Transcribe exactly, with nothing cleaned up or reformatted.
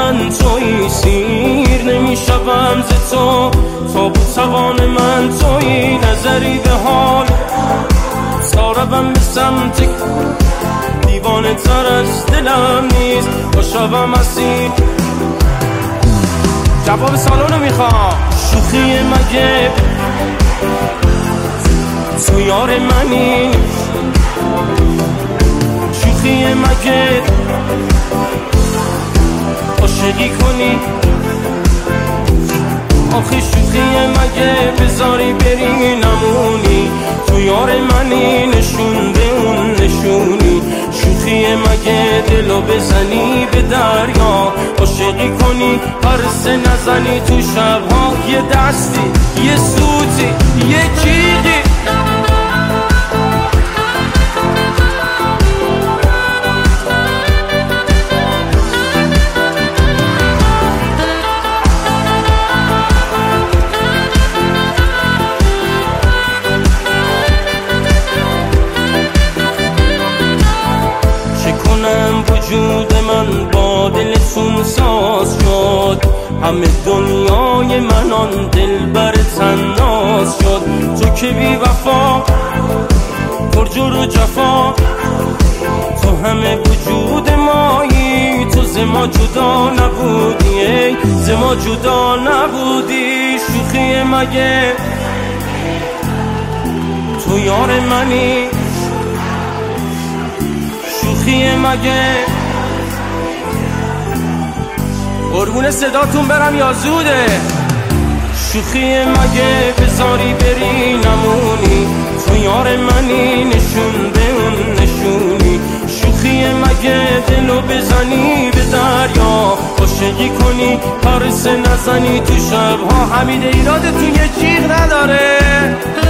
من تویی، سیر نمیشوم ز تو تا بود توان من تویی. نظری به حال تا روم به سمت دیوانه تر از دلم نیست، با شوم اسیر. جواب سالونو میخوام. شوخی مگه تو یار منی؟ شوخی مگه عاشقی کنی؟ آخه شوخی مگه بذاری بری نمونی؟ تو یار منی نشون به اون نشونی. شوخی مگه دلو بزنی به دریا، عاشقی کنی پرسه نزنی تو شبها. یه دستی یه سوتی یه جیغی وجود من با دلتون ساز شد، همه دنیای من آن دل بر تناز شد. تو که بی وفا پر جور و جفا، تو همه وجود مایی. تو ز ما جدا نبودی، ای ز ما جدا نبودی. شوخی مگه تو یار منی؟ شوخی مگه قربون صداتون برم یا زوده؟ شوخی مگه بذاری بری نمونی؟ تو یار منی نشون به اون نشونی. شوخی مگه دلو بزنی به دریا، عاشقی کنی پرسه نزنی تو شبها. حمید ایرادتون یه جیغ نداره؟